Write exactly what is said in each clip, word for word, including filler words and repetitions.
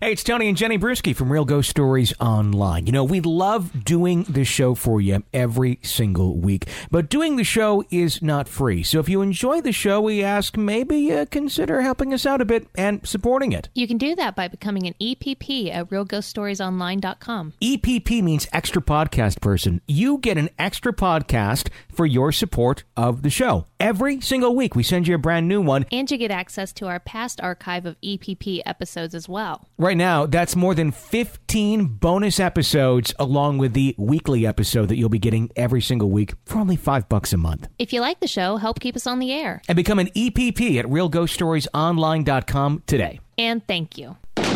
Hey, it's Tony and Jenny Brewski from Real Ghost Stories Online. You know, we love doing the show for you every single week, but doing the show is not free. So if you enjoy the show, we ask maybe uh, consider helping us out a bit and supporting it. You can do that by becoming an E P P at real ghost stories online dot com. E P P means extra podcast person. You get an extra podcast for your support of the show. Every single week, we send you a brand new one. And you get access to our past archive of E P P episodes as well. Right now, that's more than fifteen bonus episodes along with the weekly episode that you'll be getting every single week for only five bucks a month. If you like the show, help keep us on the air. And become an E P P at real ghost stories online dot com today. And thank you.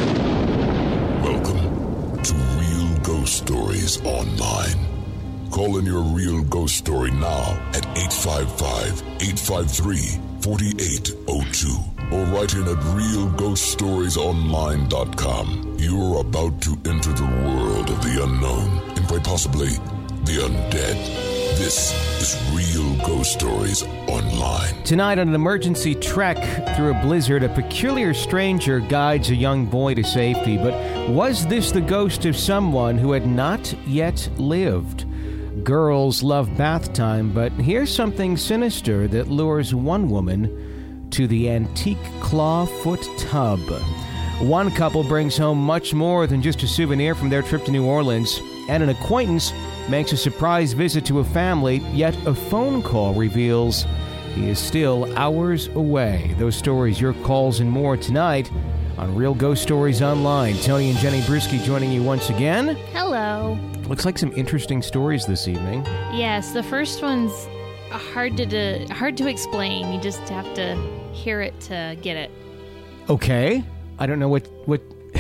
Welcome to Real Ghost Stories Online. Call in your real ghost story now at eight five five, eight five three, four eight zero two or write in at real ghost stories online dot com. You're about to enter the world of the unknown and quite possibly the undead. This is Real Ghost Stories Online. Tonight on an emergency trek through a blizzard, a peculiar stranger guides a young boy to safety. But was this the ghost of someone who had not yet lived? Girls love bath time, but here's something sinister that lures one woman to the antique clawfoot tub. One couple brings home much more than just a souvenir from their trip to New Orleans, and an acquaintance makes a surprise visit to a family, yet a phone call reveals he is still hours away. Those stories, your calls, and more tonight on Real Ghost Stories Online. Tony and Jenny Brewski joining you once again. Hello. Looks like some interesting stories this evening. Yes, the first one's hard to do, hard to explain. You just have to hear it to get it. Okay. I don't know what... what...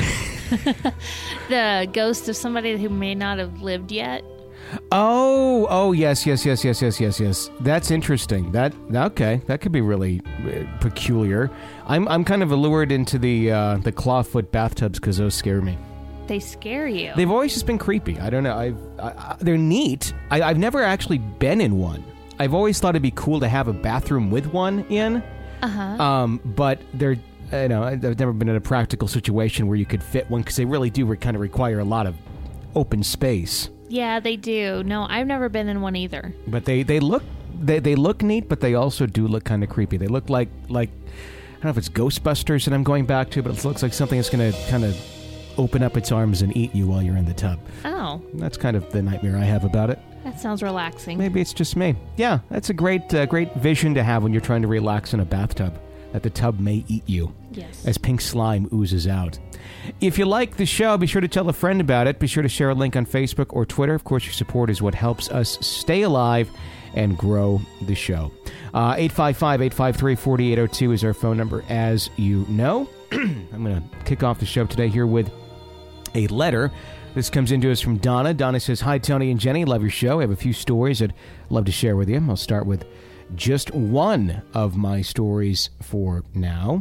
The ghost of somebody who may not have lived yet. Oh, oh, yes, yes, yes, yes, yes, yes, yes. That's interesting. That, okay, that could be really uh, peculiar. I'm I'm kind of allured into the uh, the clawfoot bathtubs because those scare me. They scare you. They've always just been creepy. I don't know. I've I, I, they're neat. I, I've never actually been in one. I've always thought it'd be cool to have a bathroom with one in. Uh-huh. Um, but they're, you know, I've never been in a practical situation where you could fit one because they really do re- kind of require a lot of open space. Yeah, they do. No, I've never been in one either. But they, they look they, they look neat, but they also do look kind of creepy. They look like like I don't know if it's Ghostbusters that I'm going back to, but it looks like something that's going to kind of open up its arms and eat you while you're in the tub. Oh. That's kind of the nightmare I have about it. That sounds relaxing. Maybe it's just me. Yeah, that's a great uh, great vision to have when you're trying to relax in a bathtub, that the tub may eat you. Yes. As pink slime oozes out. If you like the show, be sure to tell a friend about it. Be sure to share a link on Facebook or Twitter. Of course, your support is what helps us stay alive and grow the show. Uh, eight five five, eight five three, four eight zero two is our phone number, as you know. I'm going to kick off the show today here with a letter. This comes into us from Donna. Donna says, "Hi, Tony and Jenny. Love your show. I have a few stories I'd love to share with you. I'll start with just one of my stories for now.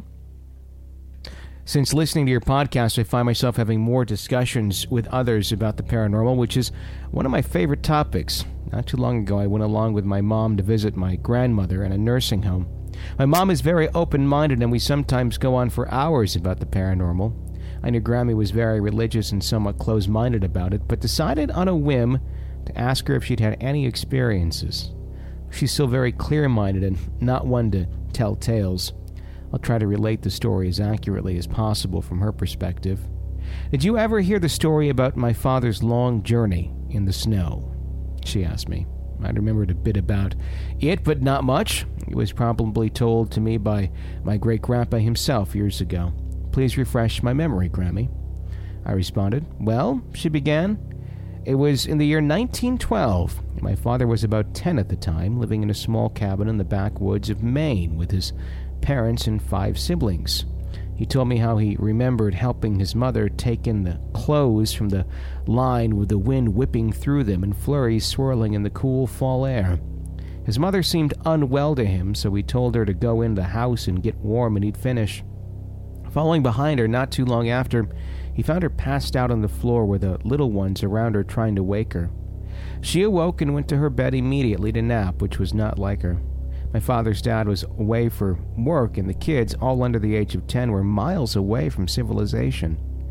Since listening to your podcast, I find myself having more discussions with others about the paranormal, which is one of my favorite topics. Not too long ago, I went along with my mom to visit my grandmother in a nursing home. My mom is very open-minded, and we sometimes go on for hours about the paranormal. I knew Grammy was very religious and somewhat close-minded about it, but decided on a whim to ask her if she'd had any experiences. She's still very clear-minded and not one to tell tales. I'll try to relate the story as accurately as possible from her perspective. Did you ever hear the story about my father's long journey in the snow?" she asked me. I remembered a bit about it, but not much. It was probably told to me by my great-grandpa himself years ago. "Please refresh my memory, Grammy." I responded. "Well," she began, "it was in the year nineteen twelve. My father was about ten at the time, living in a small cabin in the backwoods of Maine with his parents and five siblings. He told me how he remembered helping his mother take in the clothes from the line with the wind whipping through them and flurries swirling in the cool fall air. His mother seemed unwell to him, so he told her to go in the house and get warm and he'd finish. Following behind her not too long after, he found her passed out on the floor with the little ones around her trying to wake her. She awoke and went to her bed immediately to nap, which was not like her. My father's dad was away for work, and the kids, all under the age of ten, were miles away from civilization.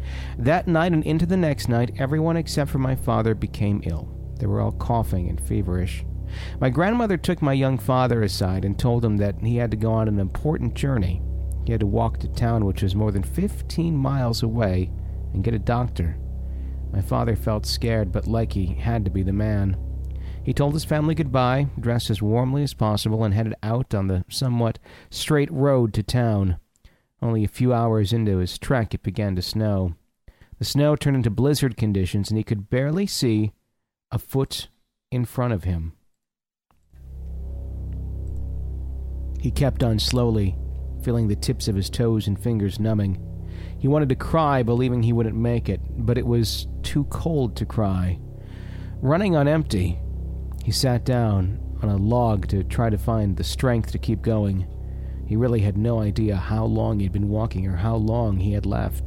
That night and into the next night, everyone except for my father became ill. They were all coughing and feverish. My grandmother took my young father aside and told him that he had to go on an important journey. He had to walk to town, which was more than fifteen miles away, and get a doctor. My father felt scared, but like he had to be the man. He told his family goodbye, dressed as warmly as possible, and headed out on the somewhat straight road to town. Only a few hours into his trek, it began to snow. The snow turned into blizzard conditions, and he could barely see a foot in front of him. He kept on slowly, feeling the tips of his toes and fingers numbing. He wanted to cry, believing he wouldn't make it, but it was too cold to cry. Running on empty, he sat down on a log to try to find the strength to keep going. He really had no idea how long he'd been walking or how long he had left.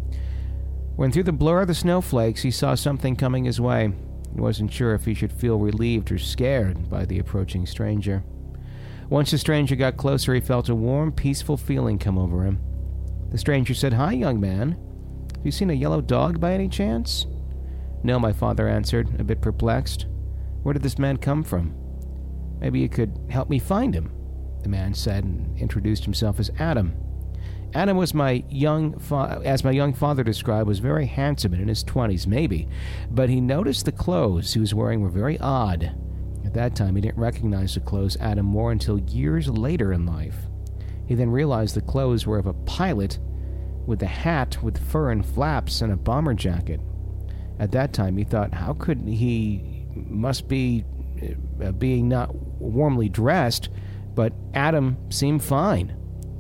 When through the blur of the snowflakes he saw something coming his way, he wasn't sure if he should feel relieved or scared by the approaching stranger. Once the stranger got closer, he felt a warm, peaceful feeling come over him. The stranger said, "Hi, young man. Have you seen a yellow dog by any chance?" "No," my father answered, a bit perplexed. "Where did this man come from?" "Maybe you could help me find him," the man said, and introduced himself as Adam. Adam was my young, fa- as my young father described, was very handsome and in his twenties, maybe, but he noticed the clothes he was wearing were very odd. At that time, he didn't recognize the clothes Adam wore until years later in life. He then realized the clothes were of a pilot with a hat with fur and flaps and a bomber jacket. At that time, he thought, how could he must be uh, being not warmly dressed, but Adam seemed fine.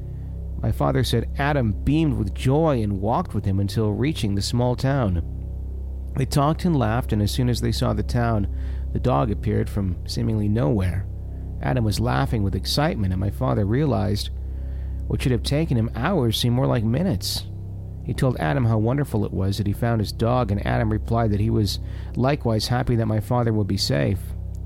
My father said Adam beamed with joy and walked with him until reaching the small town. They talked and laughed, and as soon as they saw the town, the dog appeared from seemingly nowhere. Adam was laughing with excitement, and my father realized what should have taken him hours seemed more like minutes. He told Adam how wonderful it was that he found his dog, and Adam replied that he was likewise happy that my father would be safe.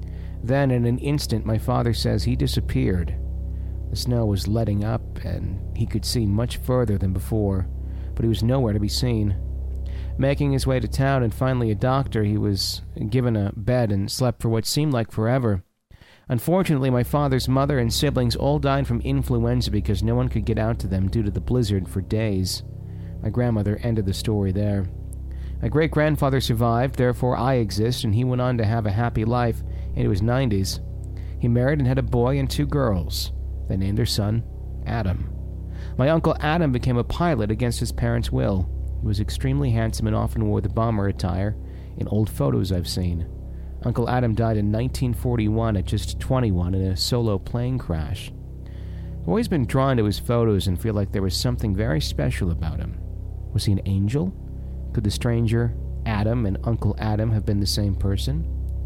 Then, in an instant, my father says he disappeared. The snow was letting up, and he could see much further than before, but he was nowhere to be seen. Making his way to town and finally a doctor, he was given a bed and slept for what seemed like forever. Unfortunately, my father's mother and siblings all died from influenza because no one could get out to them due to the blizzard for days. My grandmother ended the story there. My great-grandfather survived, therefore I exist, and he went on to have a happy life into his nineties. He married and had a boy and two girls. They named their son Adam. My uncle Adam became a pilot against his parents' will. He was extremely handsome and often wore the bomber attire in old photos I've seen. Uncle Adam died in nineteen forty-one at just twenty-one in a solo plane crash. I've always been drawn to his photos and feel like there was something very special about him. Was he an angel? Could the stranger, Adam, and Uncle Adam have been the same person?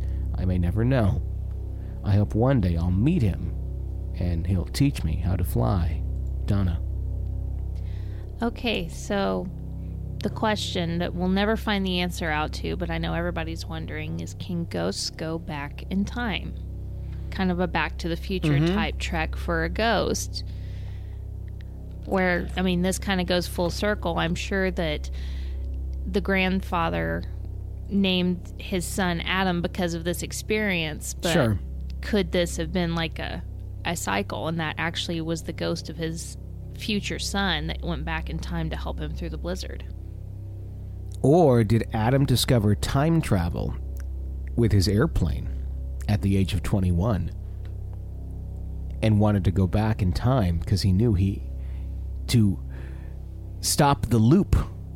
I may never know. I hope one day I'll meet him, and he'll teach me how to fly. Donna. Okay, so the question that we'll never find the answer out to, but I know everybody's wondering, is can ghosts go back in time? Kind of a Back to the Future mm-hmm. type trek for a ghost. Where, I mean, this kind of goes full circle. I'm sure that the grandfather named his son Adam because of this experience, but sure. Could this have been like a, a cycle, and that actually was the ghost of his future son that went back in time to help him through the blizzard? Or did Adam discover time travel with his airplane at the age of twenty-one and wanted to go back in time because he knew he to stop the loop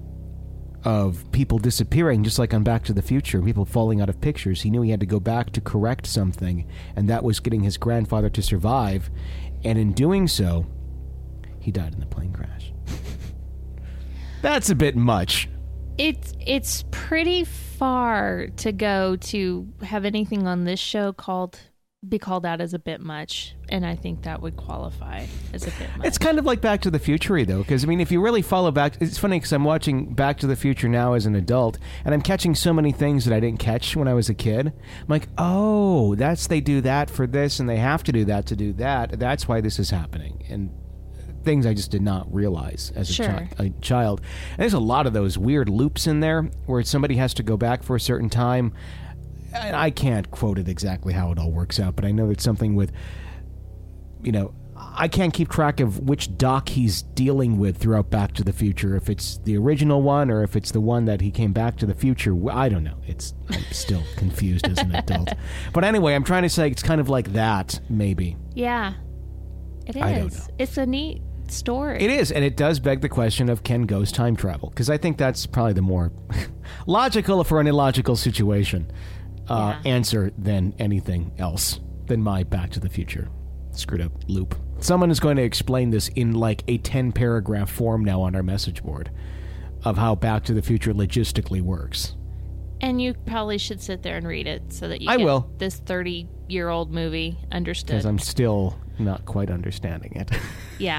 of people disappearing, just like on Back to the Future, people falling out of pictures. He knew he had to go back to correct something, and that was getting his grandfather to survive, and in doing so, he died in the plane crash. That's a bit much. It's it's pretty far to go to have anything on this show called be called out as a bit much, and I think that would qualify as a bit much. It's kind of like Back to the Future, though, because I mean, if you really follow back, it's funny because I'm watching Back to the Future now as an adult, and I'm catching so many things that I didn't catch when I was a kid. I'm like, oh, that's they do that for this, and they have to do that to do that. That's why this is happening, and things I just did not realize as a, Sure. chi- a child. And there's a lot of those weird loops in there where somebody has to go back for a certain time. I I can't quote it exactly how it all works out, but I know it's something with, you know, I can't keep track of which doc he's dealing with throughout Back to the Future. If it's the original one or if it's the one that he came back to the future. I don't know. It's I'm still confused as an adult. But anyway, I'm trying to say it's kind of like that, maybe. Yeah. It is. I don't know. It's a neat story. It is, and it does beg the question of can ghosts time travel? Because I think that's probably the more logical for an illogical situation uh, Yeah. answer than anything else than my Back to the Future screwed up loop. Someone is going to explain this in like a ten paragraph form now on our message board of how Back to the Future logistically works. And you probably should sit there and read it so that you I get will. this thirty-year-old movie understood. Because I'm still not quite understanding it. Yeah.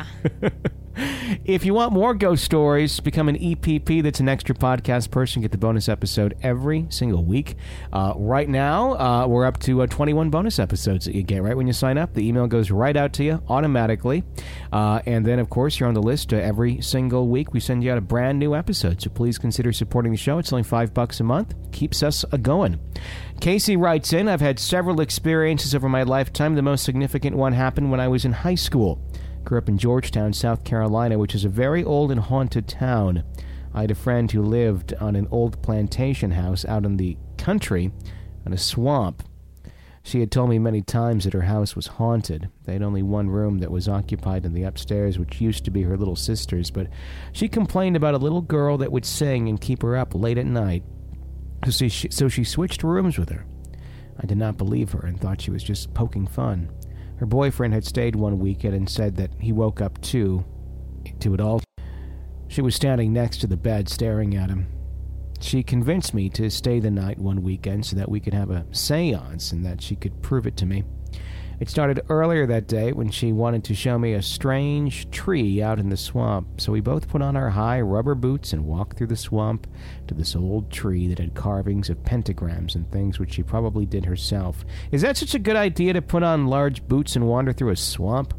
If you want more ghost stories, become an E P P. That's an extra podcast person. Get the bonus episode every single week. Uh, right now, uh, we're up to uh, twenty-one bonus episodes that you get right when you sign up. The email goes right out to you automatically. Uh, and then, of course, you're on the list uh, every single week. We send you out a brand new episode. So please consider supporting the show. It's only five bucks a month. Keeps us uh, going. Casey writes in, I've had several experiences over my lifetime. The most significant one happened when I was in high school. Grew up in Georgetown, South Carolina, which is a very old and haunted town. I had a friend who lived on an old plantation house out in the country in a swamp. She had told me many times that her house was haunted. They had only one room that was occupied in the upstairs, which used to be her little sister's, but she complained about a little girl that would sing and keep her up late at night. So she, so she switched rooms with her. I did not believe her and thought she was just poking fun. Her boyfriend had stayed one weekend and said that he woke up too, to it all. She was standing next to the bed staring at him. She convinced me to stay the night one weekend so that we could have a seance and that she could prove it to me. It started earlier that day when she wanted to show me a strange tree out in the swamp, so we both put on our high rubber boots and walked through the swamp to this old tree that had carvings of pentagrams and things which she probably did herself. Is that such a good idea to put on large boots and wander through a swamp?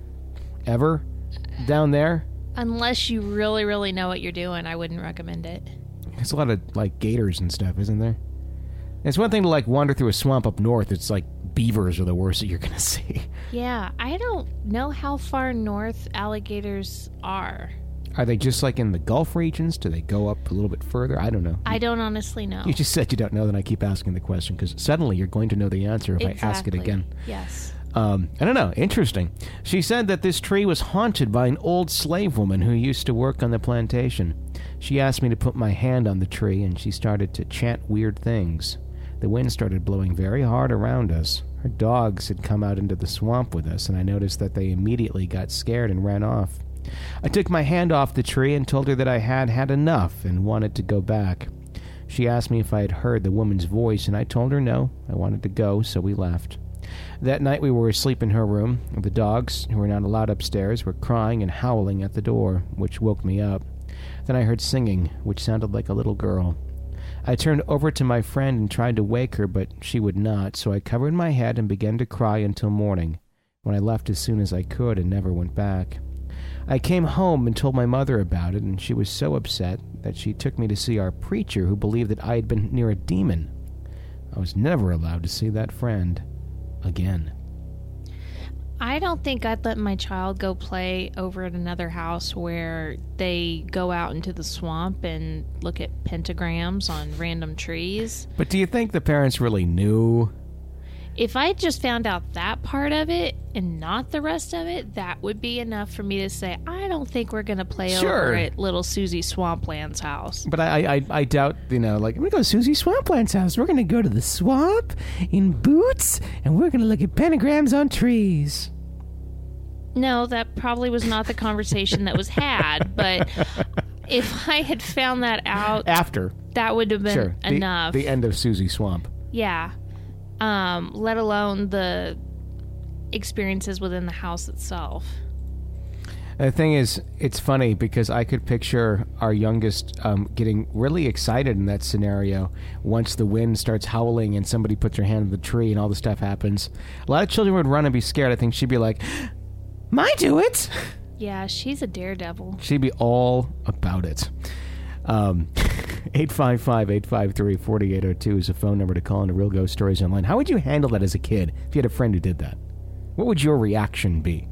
Ever? Down there? Unless you really, really know what you're doing, I wouldn't recommend it. There's a lot of, like, gators and stuff, isn't there? It's one thing to, like, wander through a swamp up north. It's like beavers are the worst that you're going to see. Yeah, I don't know how far north alligators are. Are they just like in the Gulf regions? Do they go up a little bit further? I don't know. I don't honestly know. You just said you don't know, then I keep asking the question because suddenly you're going to know the answer if exactly. I ask it again. Yes. Um, I don't know. Interesting. She said that this tree was haunted by an old slave woman who used to work on the plantation. She asked me to put my hand on the tree, and she started to chant weird things. The wind started blowing very hard around us. Her dogs had come out into the swamp with us, and I noticed that they immediately got scared and ran off. I took my hand off the tree and told her that I had had enough and wanted to go back. She asked me if I had heard the woman's voice, and I told her no. I wanted to go, so we left. That night we were asleep in her room. The dogs, who were not allowed upstairs, were crying and howling at the door, which woke me up. Then I heard singing, which sounded like a little girl. I turned over to my friend and tried to wake her, but she would not, so I covered my head and began to cry until morning, when I left as soon as I could and never went back. I came home and told my mother about it, and she was so upset that she took me to see our preacher, who believed that I had been near a demon. I was never allowed to see that friend again. I don't think I'd let my child go play over at another house where they go out into the swamp and look at pentagrams on random trees. But do you think the parents really knew? If I just found out that part of it and not the rest of it, that would be enough for me to say, I don't think we're going to play Sure. over at little Susie Swampland's house. But I, I, I doubt, you know, like, we're going to go to Susie Swampland's house. We're going to go to the swamp in boots, and we're going to look at pentagrams on trees. No, that probably was not the conversation that was had, but if I had found that out After. that would have been Sure. The- enough. The end of Susie Swamp. Yeah. Um, let alone the experiences within the house itself. The thing is, it's funny because I could picture our youngest um, getting really excited in that scenario once the wind starts howling and somebody puts their hand on the tree and all this stuff happens. A lot of children would run and be scared. I think she'd be like, "My do it!" Yeah, she's a daredevil. She'd be all about it. Um, eight five five, eight five three, four eight zero two is a phone number to call into Real Ghost Stories Online. How would you handle that as a kid if you had a friend who did that? What would your reaction be?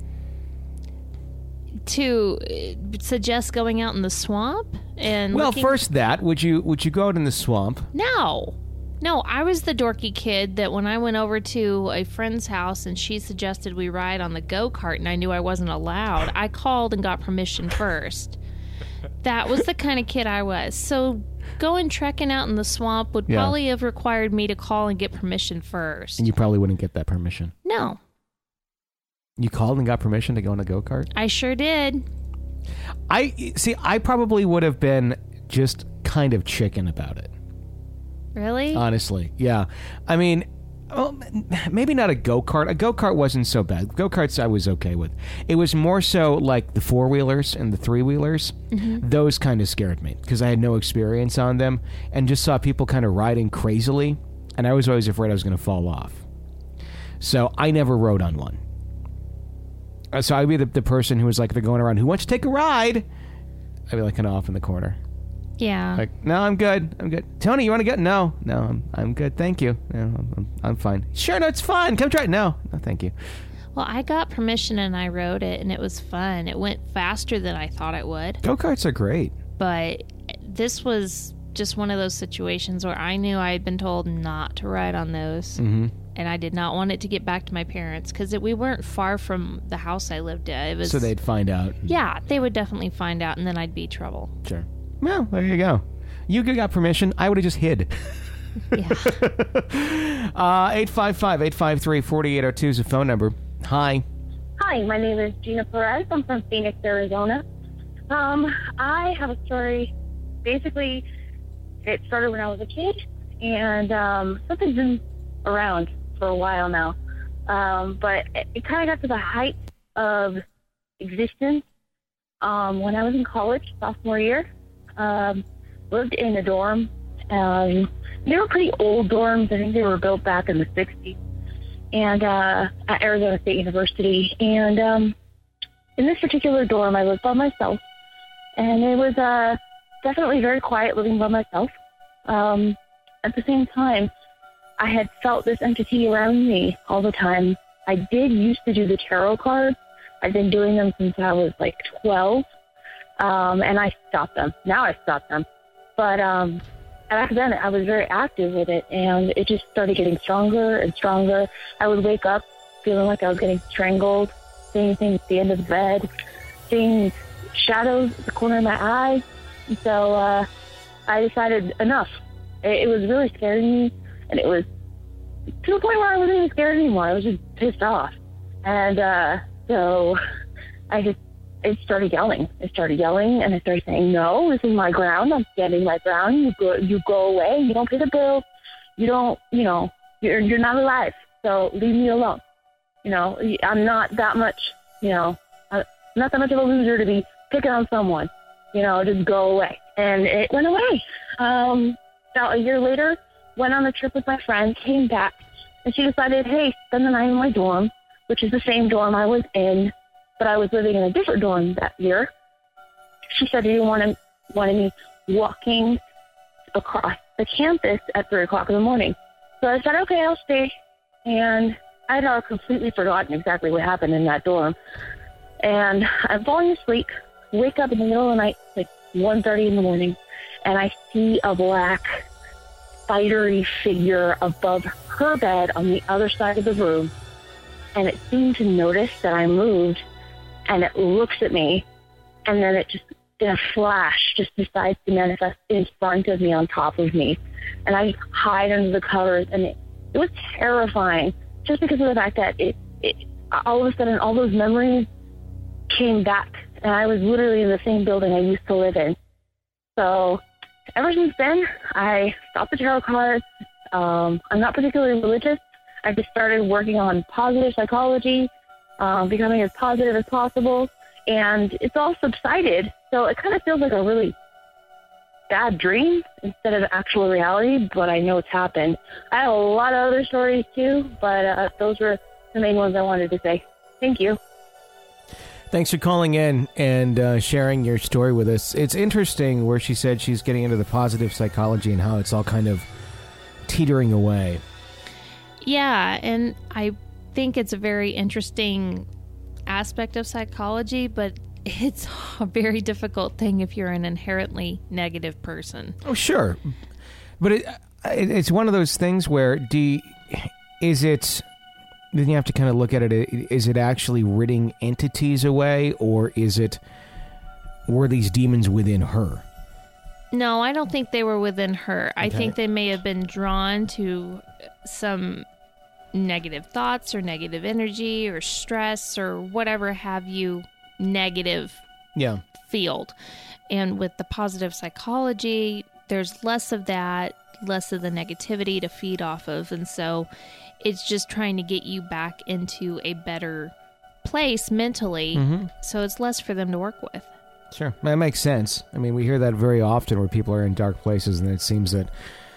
To uh, suggest going out in the swamp and Well, looking... first that, would you would you go out in the swamp? No. No, I was the dorky kid that when I went over to a friend's house and she suggested we ride on the go-kart and I knew I wasn't allowed, I called and got permission first. That was the kind of kid I was. So going trekking out in the swamp would Yeah. probably have required me to call and get permission first. And you probably wouldn't get that permission. No, You called and got permission to go on a go-kart? I sure did. I see, I probably would have been just kind of chicken about it. Really? Honestly, yeah. I mean, well, maybe not a go-kart. A go-kart wasn't so bad. Go-karts I was okay with. It was more so like the four-wheelers and the three-wheelers. Mm-hmm. Those kind of scared me because I had no experience on them and just saw people kind of riding crazily, and I was always afraid I was going to fall off. So I never rode on one. Uh, So I'd be the, the person who was like, if they're going around, who wants to take a ride? I'd be like kind of off in the corner. Yeah. Like, no, I'm good. I'm good. Tony, you want to get? No, no, I'm I'm good. Thank you. No, I'm, I'm, I'm fine. Sure, no, it's fine. Come try it. No, no, thank you. Well, I got permission and I rode it, and it was fun. It went faster than I thought it would. Go-karts are great. But this was just one of those situations where I knew I had been told not to ride on those. Mm-hmm. And I did not want it to get back to my parents because we weren't far from the house I lived at. It was, So they'd find out. yeah, they would definitely find out, and then I'd be trouble. Sure. Well, there you go. You got permission. I would have just hid. Yeah. uh, eight five five, eight five three, four eight zero two is the phone number. Hi. Hi, my name is Gina Perez. I'm from Phoenix, Arizona. Um, I have a story. Basically, it started when I was a kid, and um, something's been around for a while now. Um, but it, it kind of got to the height of existence um, when I was in college, sophomore year. Um, lived in a dorm. Um, they were pretty old dorms. I think they were built back in the sixties. And uh, at Arizona State University. And um, in this particular dorm, I lived by myself. And it was uh, definitely very quiet living by myself. Um, at the same time, I had felt this entity around me all the time. I did used to do the tarot cards. I've been doing them since I was like twelve. Um, and I stopped them. Now I stopped them. But um, back then, I was very active with it, and it just started getting stronger and stronger. I would wake up feeling like I was getting strangled, seeing things at the end of the bed, seeing shadows at the corner of my eye. And so uh, I decided enough. It, it was really scaring me, and it was to the point where I wasn't even scared anymore. I was just pissed off. And uh, so I just I started yelling. I started yelling, and I started saying, no, this is my ground. I'm standing my ground. You go, you go away. You don't pay the bill. You don't, you know, you're, you're not alive. So leave me alone. You know, I'm not that much, you know, I'm not that much of a loser to be picking on someone. You know, just go away. And it went away. Um, about a year later, went on a trip with my friend, came back, and she decided, hey, spend the night in my dorm, which is the same dorm I was in, but I was living in a different dorm that year. She said she didn't want to, wanted me walking across the campus at three o'clock in the morning. So I said, okay, I'll stay. And I had uh, completely forgotten exactly what happened in that dorm. And I'm falling asleep, wake up in the middle of the night, like one thirty in the morning, and I see a black, spidery figure above her bed on the other side of the room. And it seemed to notice that I moved, and it looks at me, and then it just, in a flash, just decides to manifest in front of me, on top of me. And I hide under the covers, and it, it was terrifying, just because of the fact that it, it, all of a sudden, all those memories came back, and I was literally in the same building I used to live in. So ever since then, I stopped the tarot cards. Um, I'm not particularly religious. I just started working on positive psychology, um, becoming as positive as possible, and it's all subsided. So it kind of feels like a really bad dream instead of actual reality, but I know it's happened. I have a lot of other stories too, but uh, those were the main ones I wanted to say. Thank you. Thanks for calling in and uh, sharing your story with us. It's interesting where she said she's getting into the positive psychology and how it's all kind of teetering away. Yeah, and I think it's a very interesting aspect of psychology, but it's a very difficult thing if you're an inherently negative person. Oh, sure. But it, it, it's one of those things where, do you, is it, then you have to kind of look at it, is it actually ridding entities away, or is it, were these demons within her? No, I don't think they were within her. Okay. I think they may have been drawn to some negative thoughts or negative energy or stress or whatever have you negative Yeah. field. And with the positive psychology, there's less of that, less of the negativity to feed off of. And so it's just trying to get you back into a better place mentally. Mm-hmm. So it's less for them to work with. Sure. That makes sense. I mean, we hear that very often where people are in dark places, and it seems that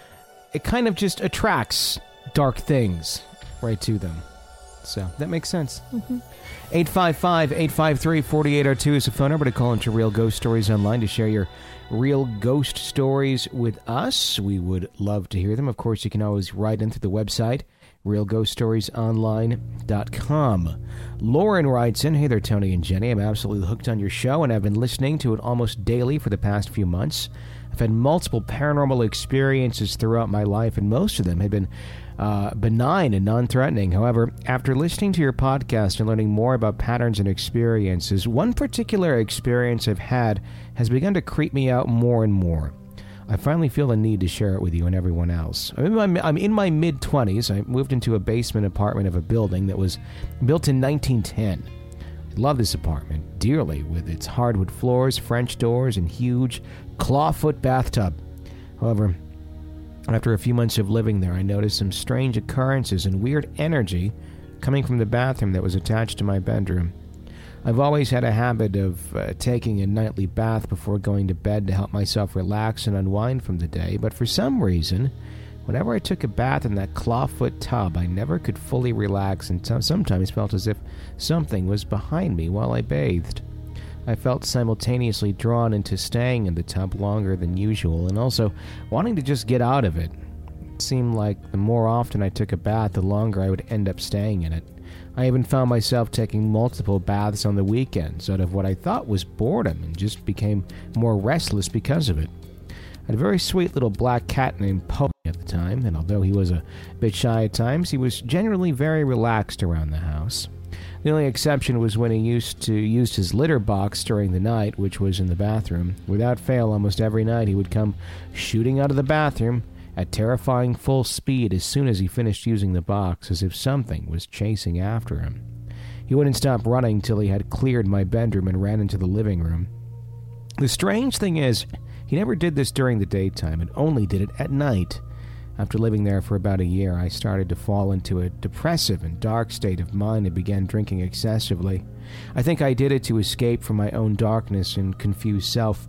it kind of just attracts dark things right to them. So that makes sense. Mm-hmm. eight five five, eight five three, four eight zero two is the phone number to call into Real Ghost Stories Online to share your real ghost stories with us. We would love to hear them. Of course, you can always write in through the website, real ghost stories online dot com. Lauren writes in, "Hey there, Tony and Jenny. I'm absolutely hooked on your show, and I've been listening to it almost daily for the past few months. I've had multiple paranormal experiences throughout my life, and most of them have been uh, benign and non-threatening. However, after listening to your podcast and learning more about patterns and experiences, one particular experience I've had has begun to creep me out more and more. I finally feel the need to share it with you and everyone else. I'm in my, I'm in my mid-twenties. I moved into a basement apartment of a building that was built in nineteen ten. I love this apartment dearly, with its hardwood floors, French doors, and huge clawfoot bathtub. However, after a few months of living there, I noticed some strange occurrences and weird energy coming from the bathroom that was attached to my bedroom. I've always had a habit of uh, taking a nightly bath before going to bed to help myself relax and unwind from the day, but for some reason, whenever I took a bath in that clawfoot tub, I never could fully relax and t- sometimes felt as if something was behind me while I bathed. I felt simultaneously drawn into staying in the tub longer than usual and also wanting to just get out of it. It seemed like the more often I took a bath, the longer I would end up staying in it. I even found myself taking multiple baths on the weekends out of what I thought was boredom and just became more restless because of it. I had a very sweet little black cat named Poe at the time, and although he was a bit shy at times, he was generally very relaxed around the house. The only exception was when he used to use his litter box during the night, which was in the bathroom. Without fail, almost every night he would come shooting out of the bathroom at terrifying full speed as soon as he finished using the box, as if something was chasing after him. He wouldn't stop running till he had cleared my bedroom and ran into the living room. The strange thing is, he never did this during the daytime and only did it at night. After living there for about a year, I started to fall into a depressive and dark state of mind and began drinking excessively. I think I did it to escape from my own darkness and confused self,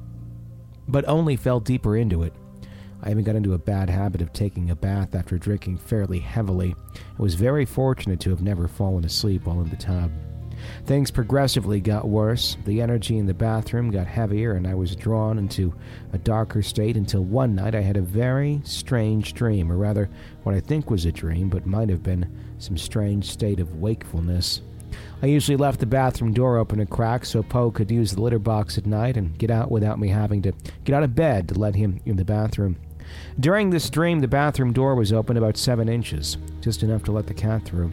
but only fell deeper into it. I even got into a bad habit of taking a bath after drinking fairly heavily. I was very fortunate to have never fallen asleep while in the tub. Things progressively got worse. The energy in the bathroom got heavier, and I was drawn into a darker state until one night I had a very strange dream, or rather, what I think was a dream, but might have been some strange state of wakefulness. I usually left the bathroom door open a crack so Poe could use the litter box at night and get out without me having to get out of bed to let him in the bathroom. During this dream, the bathroom door was open about seven inches, just enough to let the cat through.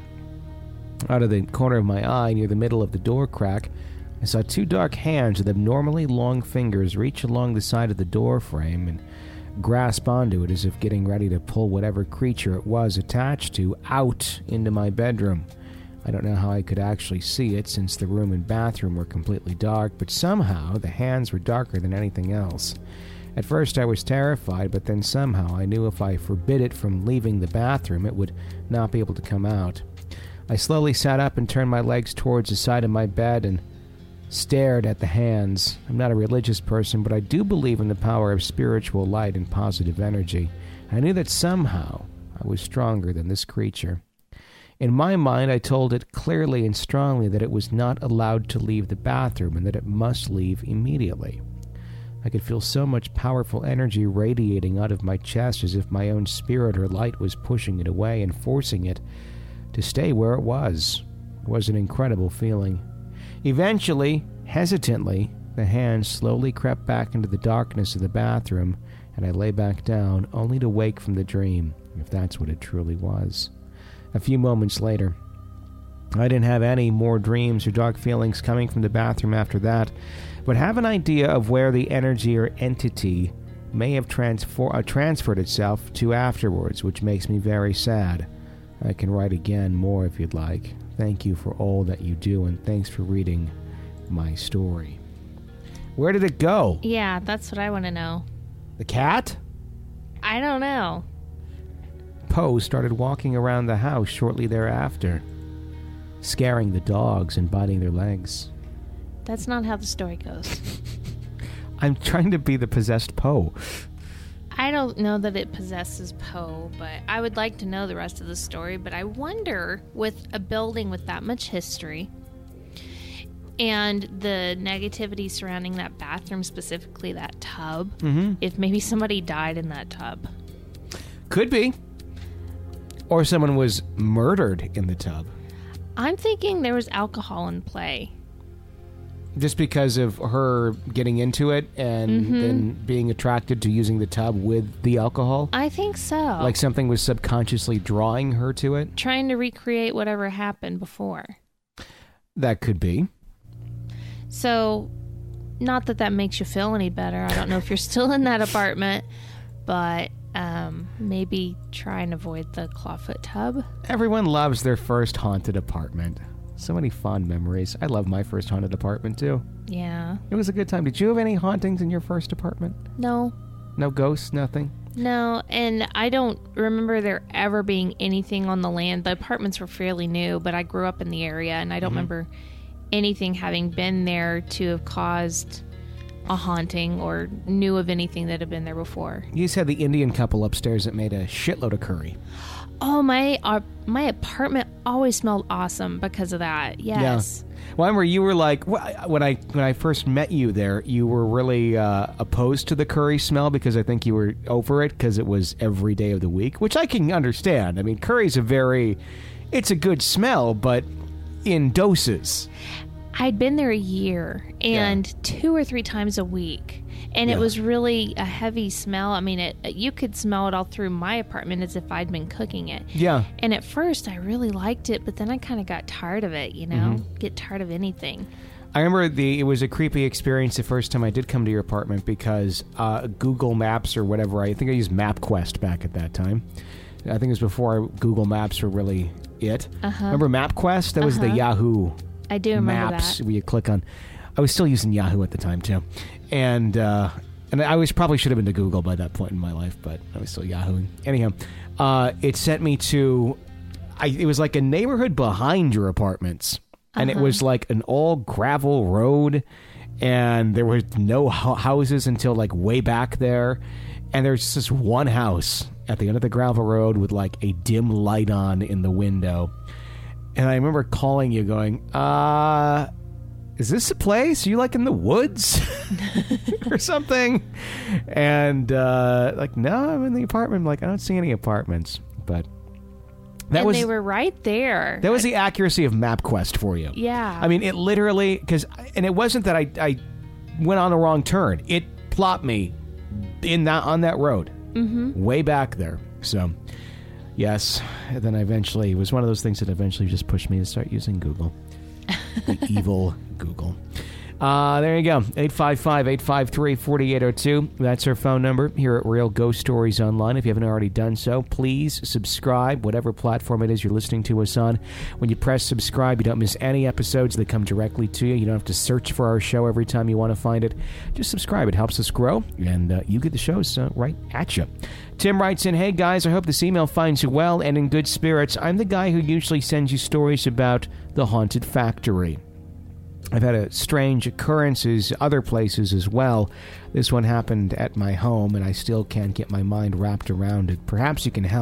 Out of the corner of my eye, near the middle of the door crack, I saw two dark hands with abnormally long fingers reach along the side of the door frame and grasp onto it as if getting ready to pull whatever creature it was attached to out into my bedroom. I don't know how I could actually see it since the room and bathroom were completely dark, but somehow the hands were darker than anything else. At first I was terrified, but then somehow I knew if I forbid it from leaving the bathroom, it would not be able to come out. I slowly sat up and turned my legs towards the side of my bed and stared at the hands. I'm not a religious person, but I do believe in the power of spiritual light and positive energy. I knew that somehow I was stronger than this creature. In my mind, I told it clearly and strongly that it was not allowed to leave the bathroom and that it must leave immediately. I could feel so much powerful energy radiating out of my chest as if my own spirit or light was pushing it away and forcing it to stay where it was. It was an incredible feeling. Eventually, hesitantly, the hand slowly crept back into the darkness of the bathroom, and I lay back down, only to wake from the dream, if that's what it truly was. A few moments later, I didn't have any more dreams or dark feelings coming from the bathroom after that, but have an idea of where the energy or entity may have transfor- uh, transferred itself to afterwards, which makes me very sad. I can write again more if you'd like. Thank you for all that you do, and thanks for reading my story. Where did it go? Yeah, that's what I want to know. The cat? I don't know. Poe started walking around the house shortly thereafter, scaring the dogs and biting their legs. That's not how the story goes. I'm trying to be the possessed Poe. I don't know that it possesses Poe, but I would like to know the rest of the story. But I wonder, with a building with that much history and the negativity surrounding that bathroom, specifically that tub, mm-hmm. if maybe somebody died in that tub. Could be. Or someone was murdered in the tub. I'm thinking there was alcohol in play. Just because of her getting into it and mm-hmm. then being attracted to using the tub with the alcohol? I think so. Like something was subconsciously drawing her to it? Trying to recreate whatever happened before. That could be. So, not that that makes you feel any better. I don't know if you're still in that apartment, but um, maybe try and avoid the clawfoot tub. Everyone loves their first haunted apartment. So many fond memories. I love my first haunted apartment, too. Yeah. It was a good time. Did you have any hauntings in your first apartment? No. No ghosts, nothing? No, and I don't remember there ever being anything on the land. The apartments were fairly new, but I grew up in the area, and I don't mm-hmm. remember anything having been there to have caused a haunting or knew of anything that had been there before. You just had the Indian couple upstairs that made a shitload of curry. Oh, my uh, my apartment always smelled awesome because of that. Yes. Yeah. Well, I remember you were like, when I when I first met you there, you were really uh, opposed to the curry smell because I think you were over it because it was every day of the week, which I can understand. I mean, curry's a very, it's a good smell, but in doses. I'd been there a year and yeah. two or three times a week. And yeah. it was really a heavy smell. I mean, it you could smell it all through my apartment as if I'd been cooking it. Yeah. And at first, I really liked it, but then I kind of got tired of it, you know? Mm-hmm. Get tired of anything. I remember the it was a creepy experience the first time I did come to your apartment because uh, Google Maps or whatever, I think I used MapQuest back at that time. I think it was before Google Maps were really it. Uh-huh. Remember MapQuest? That was uh-huh. the Yahoo I do remember Maps that. where you click on. I was still using Yahoo at the time, too. And uh, and I was probably should have been to Google by that point in my life, but I was still Yahooing. Anyhow, uh, it sent me to, I, it was like a neighborhood behind your apartments. Uh-huh. And it was like an all gravel road, and there were no ho- houses until like way back there. And there's just this one house at the end of the gravel road with like a dim light on in the window. And I remember calling you going, uh... is this a place? Are you like in the woods or something? And uh, like, no, I'm in the apartment. I'm like, I don't see any apartments. But that and was they were right there. That was the accuracy of MapQuest for you. Yeah. I mean, it literally, because, and it wasn't that I, I went on the wrong turn. It plopped me in that on that road, mm-hmm. way back there. So, yes. And then I eventually, it was one of those things that eventually just pushed me to start using Google. The evil Google. Uh, there you go. eight five five, eight five three, four eight zero two. That's our phone number here at Real Ghost Stories Online. If you haven't already done so, please subscribe, whatever platform it is you're listening to us on. When you press subscribe, you don't miss any episodes that come directly to you. You don't have to search for our show every time you want to find it. Just subscribe. It helps us grow, and uh, you get the shows uh, right at you. Tim writes in, hey guys, I hope this email finds you well and in good spirits. I'm the guy who usually sends you stories about the Haunted Factory. I've had a strange occurrences other places as well. This one happened at my home, and I still can't get my mind wrapped around it. Perhaps you can help.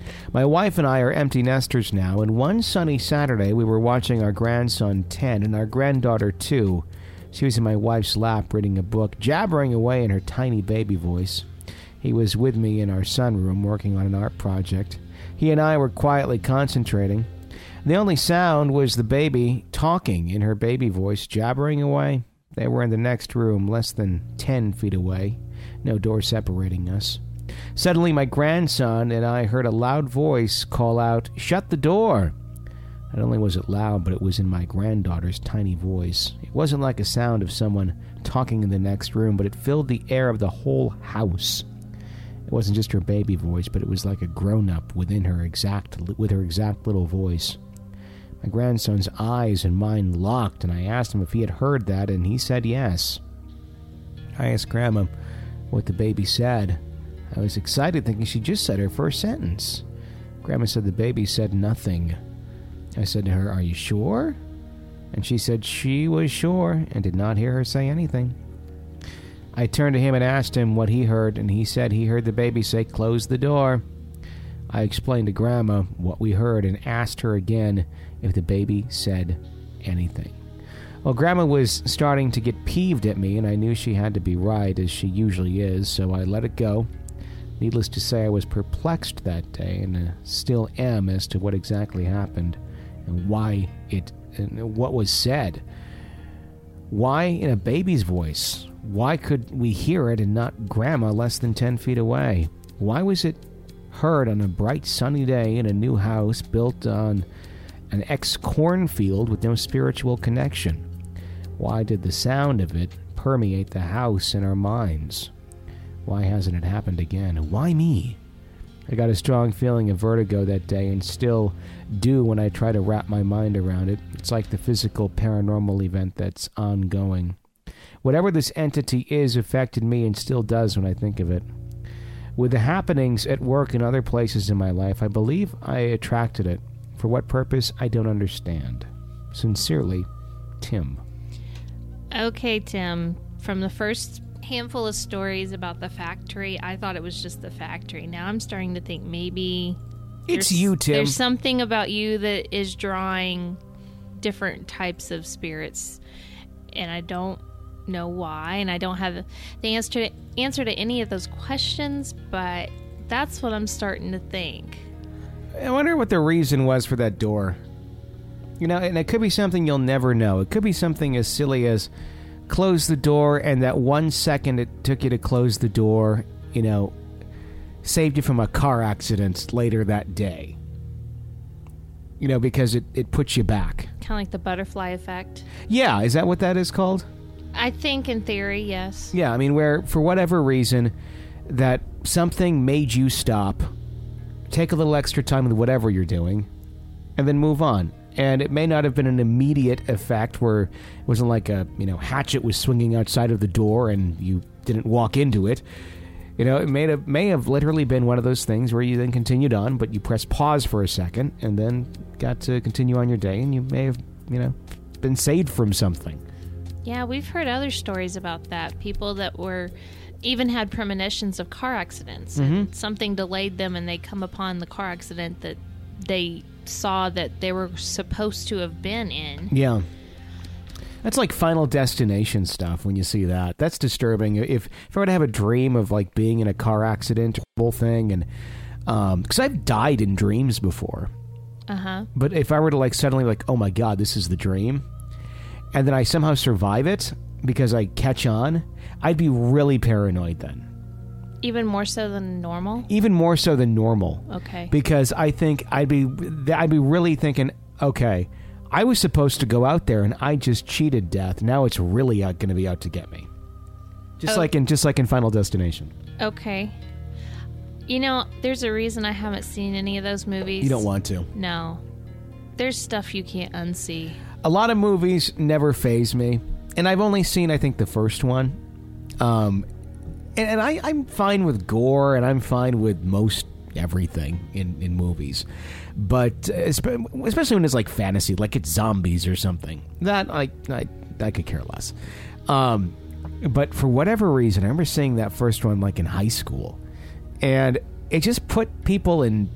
My wife and I are empty nesters now, and one sunny Saturday we were watching our grandson ten and our granddaughter two. She was in my wife's lap reading a book, jabbering away in her tiny baby voice. He was with me in our sunroom working on an art project. He and I were quietly concentrating. The only sound was the baby talking in her baby voice, jabbering away. They were in the next room, less than ten feet away. No door separating us. Suddenly, my grandson and I heard a loud voice call out, "Shut the door!" Not only was it loud, but it was in my granddaughter's tiny voice. It wasn't like a sound of someone talking in the next room, but it filled the air of the whole house. It wasn't just her baby voice, but it was like a grown-up within her exact, with her exact little voice. My grandson's eyes and mine locked, and I asked him if he had heard that, and he said yes. I asked Grandma what the baby said. I was excited, thinking she just said her first sentence. Grandma said the baby said nothing. I said to her, "Are you sure?" And she said she was sure and did not hear her say anything. I turned to him and asked him what he heard, and he said he heard the baby say, "Close the door." I explained to Grandma what we heard and asked her again if the baby said anything. Well, Grandma was starting to get peeved at me, and I knew she had to be right, as she usually is, so I let it go. Needless to say, I was perplexed that day, and uh, still am, as to what exactly happened and why it, and what was said. Why in a baby's voice? Why could we hear it and not Grandma less than ten feet away? Why was it heard on a bright sunny day in a new house built on an ex-cornfield with no spiritual connection? Why did the sound of it permeate the house and our minds? Why hasn't it happened again? Why me? I got a strong feeling of vertigo that day, and still do when I try to wrap my mind around it. It's like the physical paranormal event that's ongoing. Whatever this entity is affected me and still does when I think of it. With the happenings at work and other places in my life, I believe I attracted it. For what purpose, I don't understand. Sincerely, Tim. Okay, Tim. From the first handful of stories about the factory, I thought it was just the factory. Now I'm starting to think maybe it's you, Tim. There's something about you that is drawing different types of spirits, and I don't know why, and I don't have the answer to, answer to any of those questions, but that's what I'm starting to think. I wonder what the reason was for that door. You know, and it could be something you'll never know. It could be something as silly as close the door, and that one second it took you to close the door, you know, saved you from a car accident later that day. You know, because it, it puts you back. Kind of like the butterfly effect. Yeah, is that what that is called? I think in theory, yes. Yeah, I mean, where for whatever reason that something made you stop, take a little extra time with whatever you're doing, and then move on. And it may not have been an immediate effect where it wasn't like a, you know, hatchet was swinging outside of the door and you didn't walk into it. You know, it may have, may have literally been one of those things where you then continued on, but you pressed pause for a second and then got to continue on your day, and you may have, you know, been saved from something. Yeah, we've heard other stories about that. People that were even had premonitions of car accidents. Mm-hmm. And something delayed them, and they come upon the car accident that they saw that they were supposed to have been in. Yeah. That's like Final Destination stuff when you see that. That's disturbing. If, if I were to have a dream of like being in a car accident, whole thing, and um, because I've died in dreams before. Uh-huh. But if I were to like suddenly like, oh my God, this is the dream, and then I somehow survive it because I catch on, I'd be really paranoid then. Even more so than normal? Even more so than normal. Okay. Because I think I'd be I'd be really thinking, okay, I was supposed to go out there and I just cheated death. Now it's really going to be out to get me. Just oh. like in just like in Final Destination. Okay. You know, there's a reason I haven't seen any of those movies. You don't want to. No. There's stuff you can't unsee. A lot of movies never faze me. And I've only seen, I think, the first one. Um, and and I, I'm fine with gore, and I'm fine with most everything in, in movies. But especially when it's like fantasy, like it's zombies or something. That, I, I, I could care less. Um, but for whatever reason, I remember seeing that first one like in high school. And it just put people in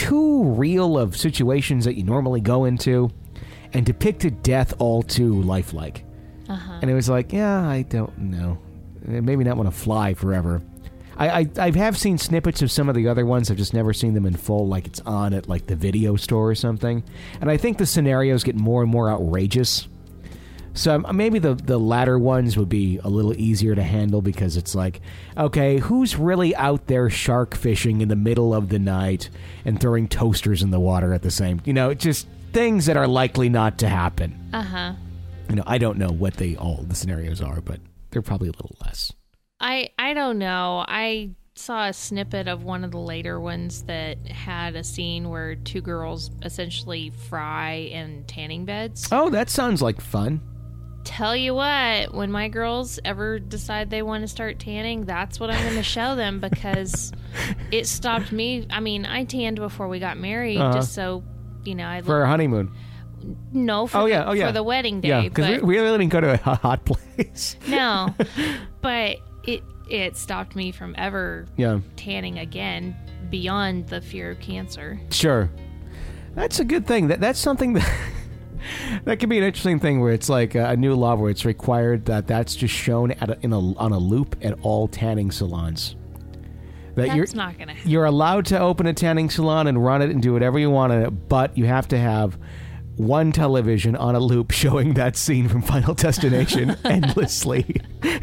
too real of situations that you normally go into, and depicted death all too lifelike. Uh-huh. And it was like, yeah, I don't know. Maybe not want to fly forever. I, I I have seen snippets of some of the other ones. I've just never seen them in full, like it's on at like the video store or something. And I think the scenarios get more and more outrageous. So maybe the, the latter ones would be a little easier to handle because it's like, okay, who's really out there shark fishing in the middle of the night and throwing toasters in the water at the same, you know, just things that are likely not to happen. Uh-huh. You know, I don't know what they all the scenarios are, but they're probably a little less. I I don't know. I saw a snippet of one of the later ones that had a scene where two girls essentially fry in tanning beds. Oh, that sounds like fun. Tell you what, when my girls ever decide they want to start tanning, that's what I'm going to show them because it stopped me. I mean, I tanned before we got married uh-huh. just so, you know. I For our honeymoon. No, for, oh, the, yeah. Oh, yeah. for the wedding day. Yeah, because we, we really didn't go to a hot place. No, but it it stopped me from ever yeah. tanning again beyond the fear of cancer. Sure. That's a good thing. That That's something that... That could be an interesting thing where it's like a, a new law where it's required that that's just shown at a, in a, on a loop at all tanning salons. That that's you're, not going to happen. You're allowed to open a tanning salon and run it and do whatever you want in it, but you have to have one television on a loop showing that scene from Final Destination endlessly.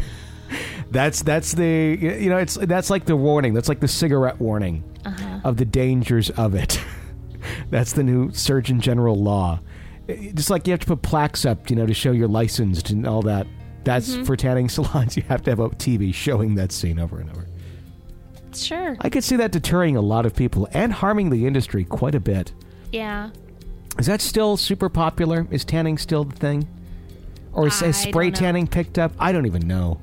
That's that's the you know it's that's like the warning. That's like the cigarette warning uh-huh. of the dangers of it. That's the new Surgeon General law. Just like you have to put plaques up, you know, to show you're licensed and all that. That's mm-hmm. for tanning salons. You have to have a T V showing that scene over and over. Sure. I could see that deterring a lot of people and harming the industry quite a bit. Yeah. Is that still super popular? Is tanning still the thing? Or is, is spray tanning picked up? I don't even know.